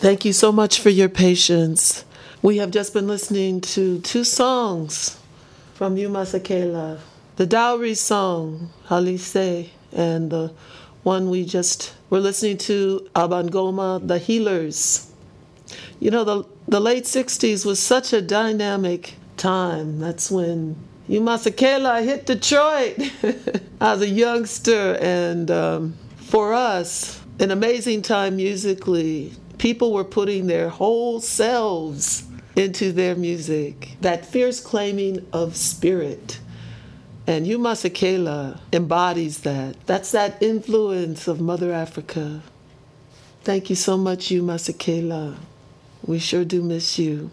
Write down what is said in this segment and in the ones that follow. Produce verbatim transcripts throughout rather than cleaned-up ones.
Thank you so much for your patience. We have just been listening to two songs from Yuma Sakela. The Dowry song, Halise, and the one we just were listening to, Abangoma, The Healers. You know, the, the late sixties was such a dynamic time. That's when Yuma Sakela hit Detroit. I was a youngster, and um, for us, an amazing time musically. People were putting their whole selves into their music. That fierce claiming of spirit. And Yuma Sakela embodies that. That's that influence of Mother Africa. Thank you so much, Yuma Sakela. We sure do miss you.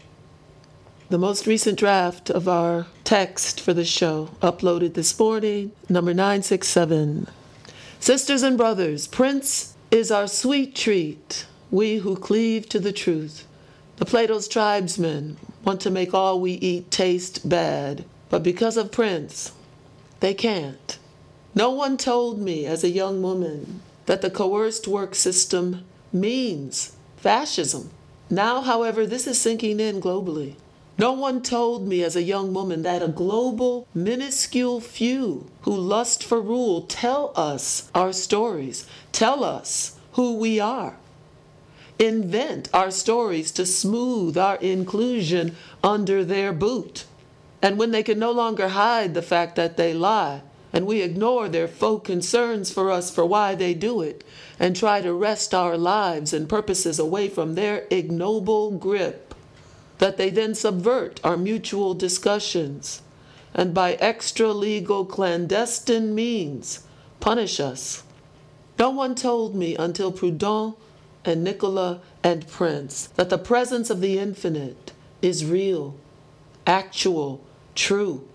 The most recent draft of our text for the show, uploaded this morning, number nine six seven. Sisters and brothers, Prince is our sweet treat, we who cleave to the truth. The Plato's tribesmen want to make all we eat taste bad, but because of Prince, they can't. No one told me as a young woman that the coerced work system means fascism. Now, however, this is sinking in globally. No one told me as a young woman that a global, minuscule few who lust for rule tell us our stories, tell us who we are, invent our stories to smooth our inclusion under their boot. And when they can no longer hide the fact that they lie, and we ignore their folk concerns for us for why they do it, and try to wrest our lives and purposes away from their ignoble grip, that they then subvert our mutual discussions, and by extra-legal clandestine means punish us. No one told me until Proudhon and Nicola and Prince that the presence of the infinite is real, actual, true,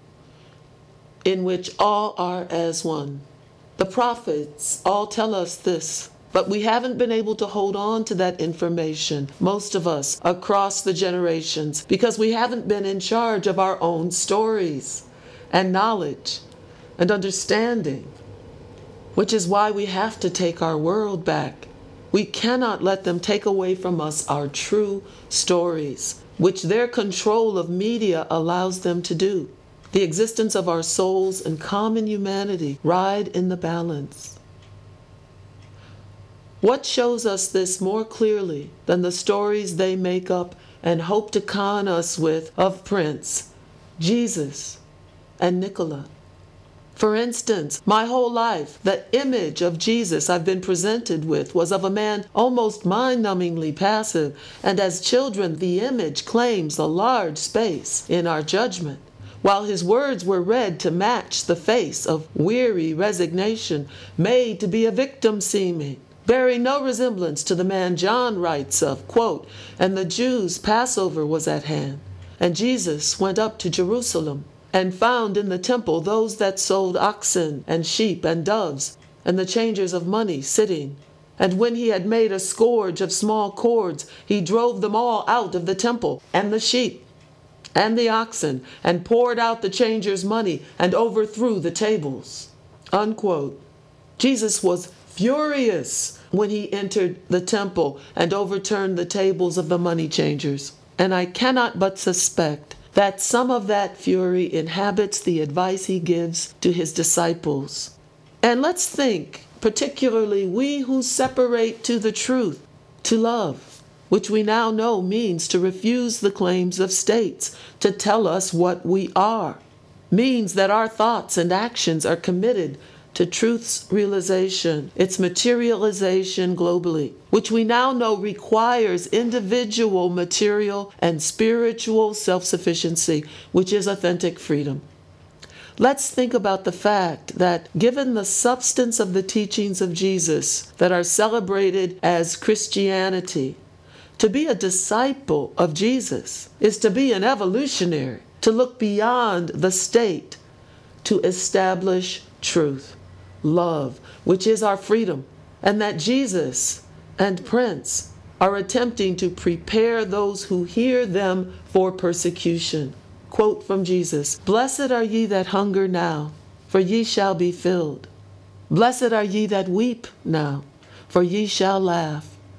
in which all are as one. The prophets all tell us this, but we haven't been able to hold on to that information, most of us, across the generations, because we haven't been in charge of our own stories and knowledge and understanding, which is why we have to take our world back. We cannot let them take away from us our true stories, which their control of media allows them to do. The existence of our souls and common humanity ride in the balance. What shows us this more clearly than the stories they make up and hope to con us with of Prince, Jesus, and Nicola? For instance, my whole life, the image of Jesus I've been presented with was of a man almost mind-numbingly passive, and as children, the image claims a large space in our judgment, while his words were read to match the face of weary resignation, made to be a victim seeming, bearing no resemblance to the man John writes of, quote, and the Jews' Passover was at hand, and Jesus went up to Jerusalem, and found in the temple those that sold oxen and sheep and doves, and the changers of money sitting. And when he had made a scourge of small cords, he drove them all out of the temple, and the sheep, and the oxen, and poured out the changers' money, and overthrew the tables. Unquote. Jesus was furious when he entered the temple and overturned the tables of the money changers. And I cannot but suspect that some of that fury inhabits the advice he gives to his disciples. And let's think, particularly we who separate to the truth, to love, which we now know means to refuse the claims of states, to tell us what we are, means that our thoughts and actions are committed to truth's realization, its materialization globally, which we now know requires individual material and spiritual self-sufficiency, which is authentic freedom. Let's think about the fact that given the substance of the teachings of Jesus that are celebrated as Christianity, to be a disciple of Jesus is to be an evolutionary, to look beyond the state, to establish truth, love, which is our freedom, and that Jesus and Prince are attempting to prepare those who hear them for persecution. Quote from Jesus, "Blessed are ye that hunger now, for ye shall be filled. Blessed are ye that weep now, for ye shall laugh.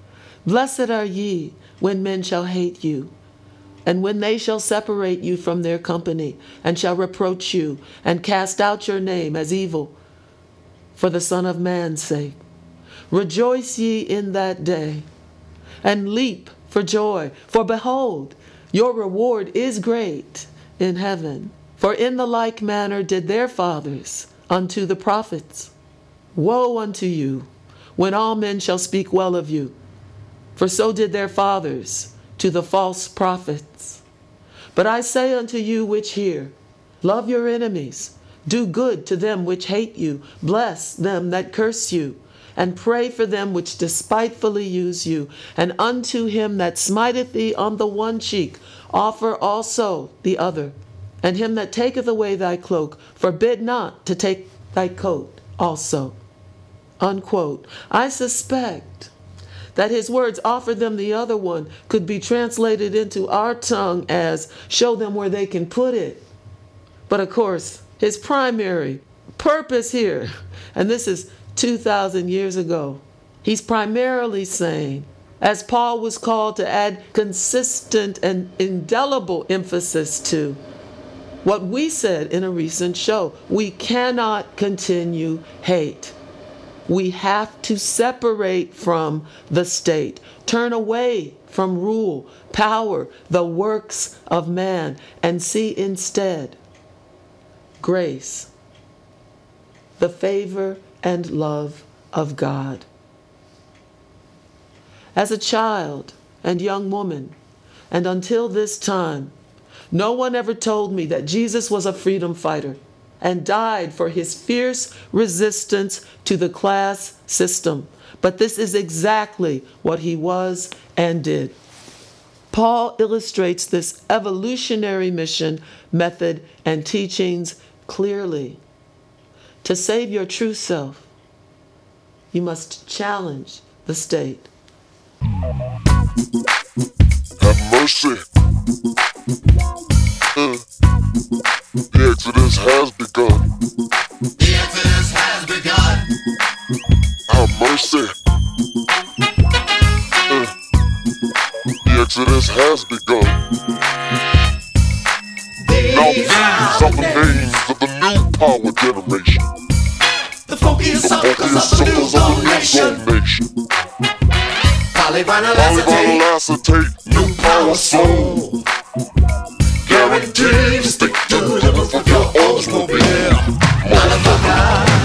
Blessed are ye when men shall hate you, and when they shall separate you from their company, and shall reproach you, and cast out your name as evil, for the Son of Man's sake. Rejoice ye in that day, and leap for joy, for behold, your reward is great in heaven. For in the like manner did their fathers unto the prophets. Woe unto you, when all men shall speak well of you, for so did their fathers to the false prophets. But I say unto you which hear, love your enemies, do good to them which hate you, bless them that curse you, and pray for them which despitefully use you. And unto him that smiteth thee on the one cheek, offer also the other. And him that taketh away thy cloak, forbid not to take thy coat also. Unquote. I suspect that his words, offer them the other one, could be translated into our tongue as show them where they can put it. But of course, his primary purpose here, and this is two thousand years ago, he's primarily saying, as Paul was called to add consistent and indelible emphasis to, what we said in a recent show, we cannot continue hate. We have to separate from the state, turn away from rule, power, the works of man, and see instead grace, the favor and love of God. As a child and young woman, and until this time, no one ever told me that Jesus was a freedom fighter and died for his fierce resistance to the class system. But this is exactly what he was and did. Paul illustrates this evolutionary mission, method, and teachings clearly. To save your true self, you must challenge the state. Have mercy. Uh, the Exodus has begun. The Exodus has begun. Have mercy. Uh, the Exodus has begun. Now these are the names of the new power generation. The funkiest suckers of the new gold nation. Polyvinyl acetate, acetate, new power soul. Guaranteed to stick to the roof of your Oldsmobile. Motherfucker.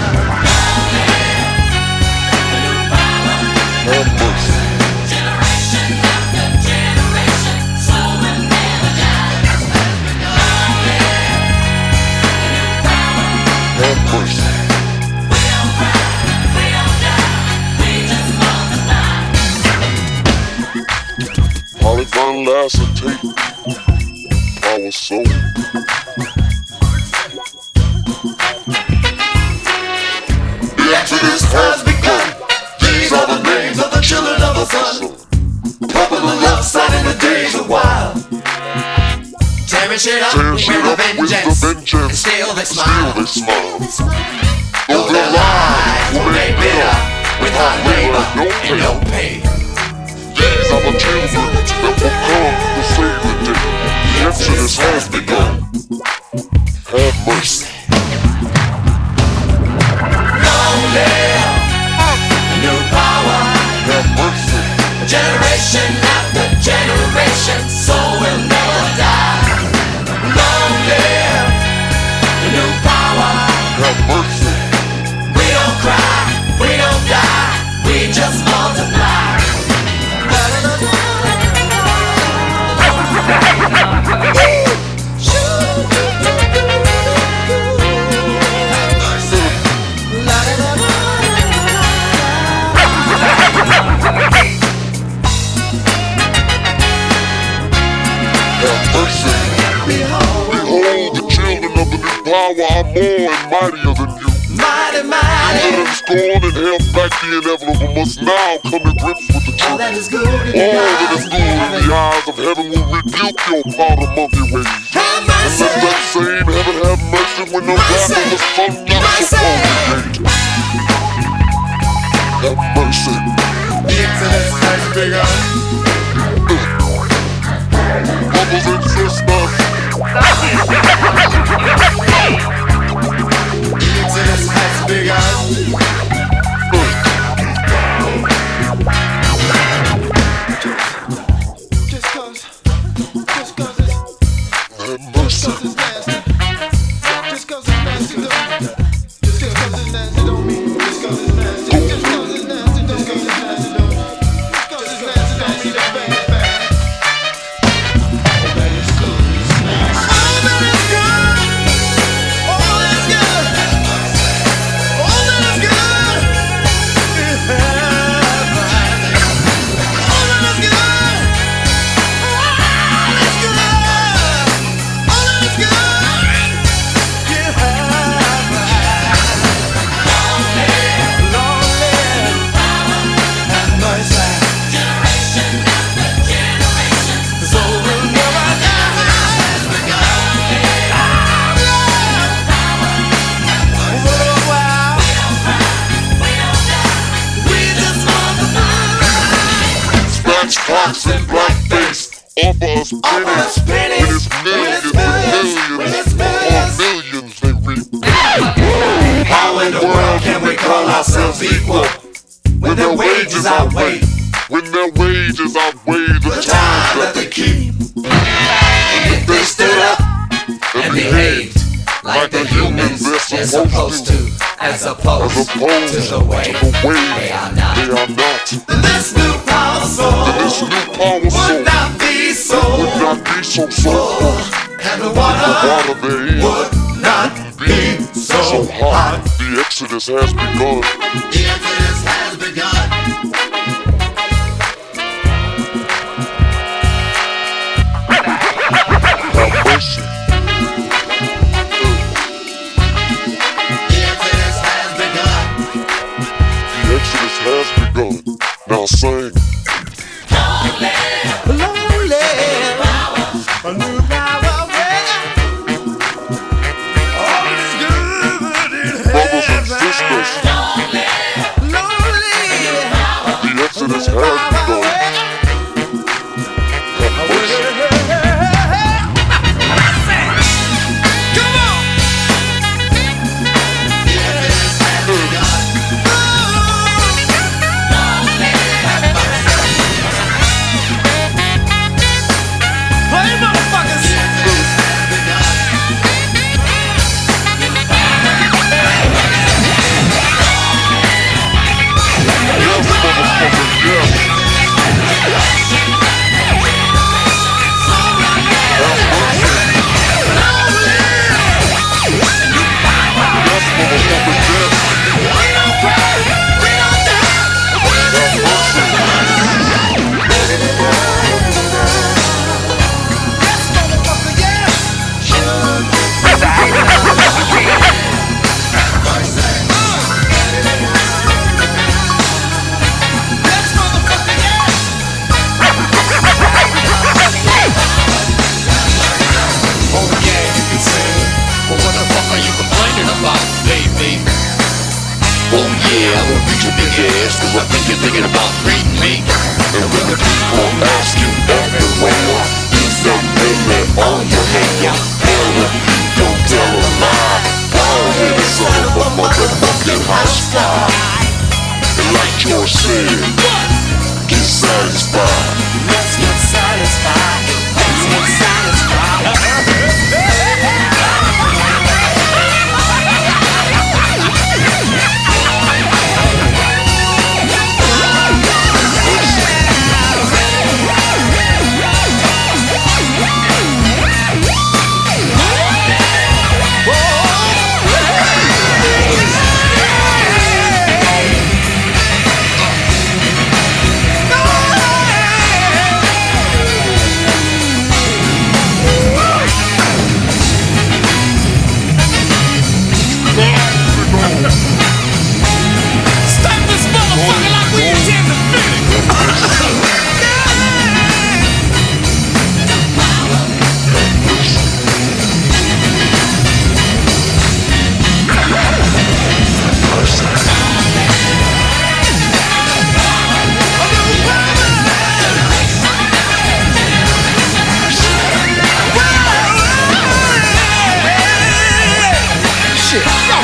Have mercy. Generation after generation, so will never die. Have mercy. We don't cry, we don't die, we just multiply. Polyvinyl acetate, power soul. The Exodus has begun. These are the names of the children of the sun. Pumping the love sign in the days of wild. Tearing shit up Tear with shit the up with the vengeance. vengeance. And still they smile. Still they smile. Though their lives were made bitter with hard labor and no pay. These are the children that will come to save the day. The Exodus has begun. Have mercy. Long live the new power. Have mercy. Generation after generation, so will never die. Long live the new power. Have mercy. We don't cry, we don't die, we just multiply. Have mercy. Behold the children of the new power are more and mightier than you. Mighty, You mighty, that have scorned and held back the inevitable must now come to grips with the all truth. that is good in All the that eyes is of good in heaven. the eyes of heaven will rebuke your powder monkey ways. Have And mercy, let that same heaven have mercy when the wrath of the sun not Mercy. supposed to Have mercy. the Exodus has begun. Brothers and sisters, The Exodus has begun. Just cause, just cause it's, have mercy. it's nasty. Just cause it's nasty don't, just cause it's nasty don't mean, just cause it's nasty. Just cause it's nasty don't, just cause it's nasty don't, just cause it's nasty don't mean it's bad, bad. All that is good, all that is good, all that is good, all that is good is heaven. All that is good, all that is good, all that is good is heaven. Lord, have mercy. So we'll never die. We just want the Scratch clocks and blackface. Offer us pennies. pennies. When it's When millions, it's when millions, it's when it's millions, or millions they reap. How in the world can we call ourselves equal when their wages outweigh When their wages outweigh the the time that they keep? If they stood up and behaved like the humans they're supposed to, as as opposed opposed to the way to the way they are not. they are not. Then this new power This soul new power would soul not be so would not be so soulful. full, and the The water water therein would not be so so hot. hot. The Exodus has begun. The Exodus has begun. Have mercy. The Exodus has begun. The Exodus has begun. Now sing. Lonely, a new power, yeah. All is good in Brothers and heaven. sisters, Lonely, the Exodus has begun. Have mercy. come on. The Exodus has begun. Play, motherfuckers. The Exodus has begun. Yes, motherfucker, yes. Have mercy. Yes, motherfucker, yes. Oh yeah, I'm gonna beat your big ass, cause I think you're thinking about beating me. And when the people ask you everywhere, you say, baby, on your hand. Hell, if you don't tell a lie, I'll hit a son of a motherfucking house fire. And like George said, get satisfied. Let's get satisfied. Let's get satisfied.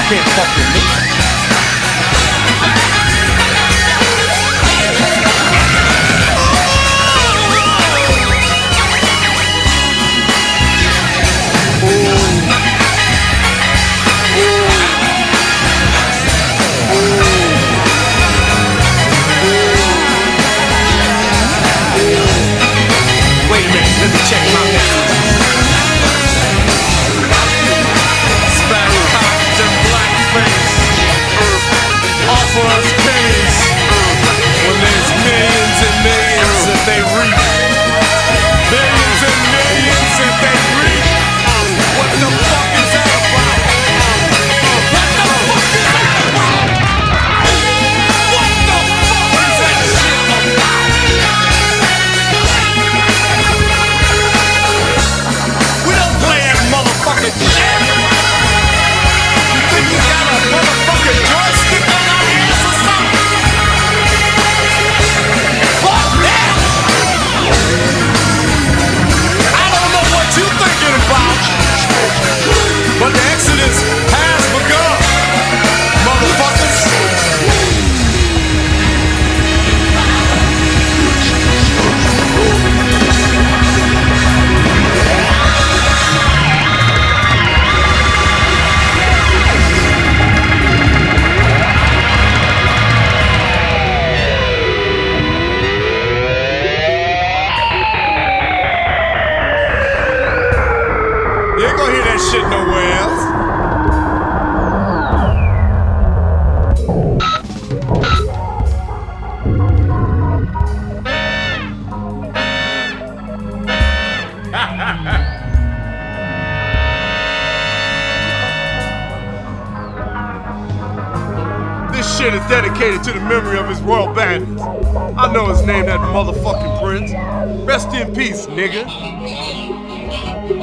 can't fuck with me. Wait a minute, let me check my message. Sparrow cops and blackface offer us pennies when there's millions and millions that they reap. Millions and millions that they reap. What the fuck is that about? What the fuck is that about? What the fuck is that shit about? We don't play that motherfucking shit. You think we got a motherfucking joystick on our ass or something? Fuck that! I don't know what you thinking about, but the exodus has begun, motherfuckers. You ain't gonna hear that shit nowhere else. This shit is dedicated to the memory of his royal bandits. I know his name, that motherfucking prince. Rest in peace, nigga.